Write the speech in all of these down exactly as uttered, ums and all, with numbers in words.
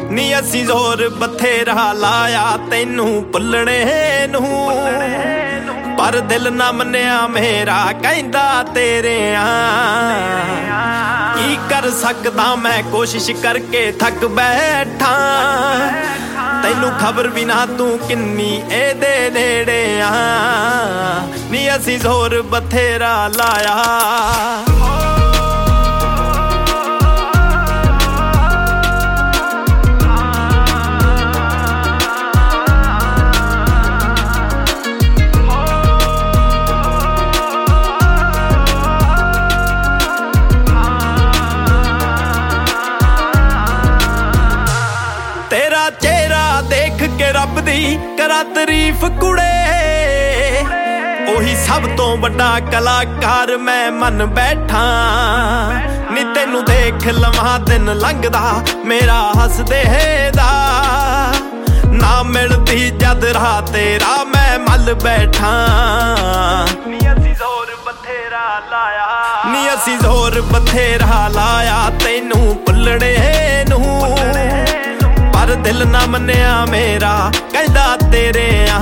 ਨੀ ਅਸੀਂ ਜ਼ੋਰ ਬਥੇਰਾ ਲਾਇਆ ਤੈਨੂੰ ਭੁੱਲਣੇ ਨੂੰ, ਪਰ ਦਿਲ ਨਾ ਮੰਨਿਆ ਮੇਰਾ ਕਹਿੰਦਾ ਤੇਰੇ ਆ। ਕੀ ਕਰ ਸਕਦਾ ਮੈਂ ਕੋਸ਼ਿਸ਼ ਕਰਕੇ ਥੱਕ ਬੈਠਾ, ਤੈਨੂੰ ਖਬਰ ਵੀ ਨਾ ਤੂੰ ਕਿੰਨੀ ਇਹਦੇ ਨੇੜੇ ਆ। ਨੀ ਅਸੀਂ ਜ਼ੋਰ ਬਥੇਰਾ ਲਾਇਆ। ਤੇਰਾ ਚਿਹਰਾ ਦੇਖ ਕੇ ਰੱਬ ਦੀ ਕਰਾਂ ਤਾਰੀਫ ਕੁੜੇ, ਉਹੀ ਸਭ ਤੋਂ ਵੱਡਾ ਕਲਾਕਾਰ ਮੈਂ ਮੰਨ ਬੈਠਾ। ਨੀ ਤੈਨੂੰ ਦੇਖ ਲਵਾਂ ਦਿਨ ਲੰਘਦਾ ਮੇਰਾ ਹੱਸਦੇ ਦਾ, ਨਾ ਮਿਲਦੀ ਜਦ ਰਾਹ ਤੇਰਾ ਮੈਂ ਮੱਲ ਬੈਠਾ। ਨੀ ਅਸੀਂ ਜ਼ੋਰ ਬਥੇਰਾ ਲਾਇਆ, ਨੀ ਅਸੀਂ ਜ਼ੋਰ ਬਥੇਰਾ ਲਾਇਆ ਤੈਨੂੰ ਭੁੱਲਣੇ ਨੂੰ, ਪਰ ਦਿਲ ਨਾ ਮੰਨਿਆ ਮੇਰਾ ਕਹਿੰਦਾ ਤੇਰੇ ਆ।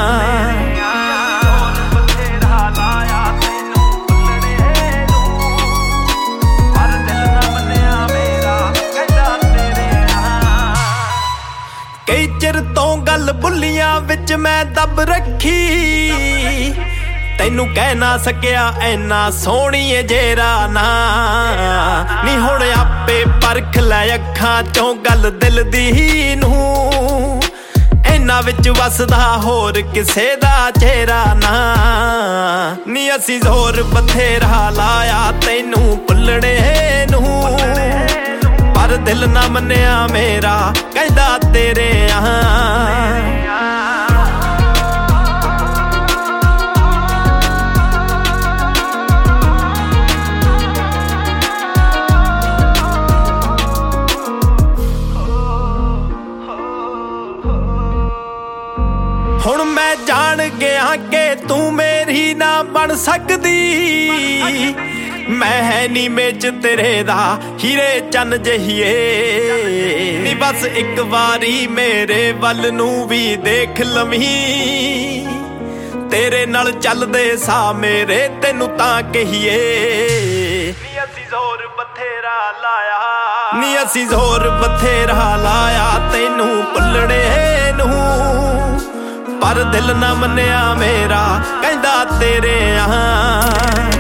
ਕਈ ਚਿਰ ਤੋਂ ਗੱਲ ਬੁੱਲੀਆਂ ਵਿੱਚ ਮੈਂ ਦੱਬ ਰੱਖੀ, ਤੈਨੂੰ ਕਹਿ ਨਾ ਸਕਿਆ ਐਨਾ ਸੋਹਣੀਏ ਜੇਰਾ ਨਾ। ਨੀ ਹੁਣ ਆਪੇ ਪਰਖ ਲੈ ਅੱਖਾਂ ਚੋਂ ਗੱਲ ਦਿਲ ਦੀ ਨੂੰ, ਇਹਨਾਂ ਵਿੱਚ ਵਸਦਾ ਹੋਰ ਕਿਸੇ ਦਾ ਚਿਹਰਾ ਨਾ। ਨੀ ਅਸੀਂ ਜ਼ੋਰ ਬਥੇਰਾ ਲਾਇਆ ਤੈਨੂੰ ਭੁੱਲਣੇ ਨੂੰ, ਪਰ ਦਿਲ ਨਾ ਮੰਨਿਆ ਮੇਰਾ ਕਹਿੰਦਾ ਤੇਰੇ ਆ। ਹੁਣ ਮੈਂ ਜਾਣ ਗਿਆ ਕਿ ਤੂੰ ਮੇਰੀ ਨਾ ਬਣ ਸਕਦੀ, ਮੈਂ ਹੈ ਨੀ ਮੇਚ ਤੇਰੇ ਦਾ ਹੀਰੇ ਚੰਨ ਜਹੀਏ। ਨੀ ਬਸ ਇੱਕ ਵਾਰੀ ਮੇਰੇ ਵੱਲ ਨੂੰ ਵੀ ਦੇਖ ਲਵੀਂ, ਤੇਰੇ ਨਾਲ ਚੱਲਦੇ ਸਾਹ ਮੇਰੇ ਤੈਨੂੰ ਤਾਂ ਕਹੀਏ। ਨੀ ਅਸੀਂ ਜ਼ੋਰ ਬਥੇਰਾ ਲਾਇਆ, ਨੀ ਅਸੀਂ ਜ਼ੋਰ ਬਥੇਰਾ ਲਾਇਆ ਤੈਨੂੰ ਭੁੱਲਣੇ ਨੂੰ, ਪਰ ਦਿਲ ਨਾ ਮੰਨਿਆ ਮੇਰਾ ਕਹਿੰਦਾ ਤੇਰੇ ਆ।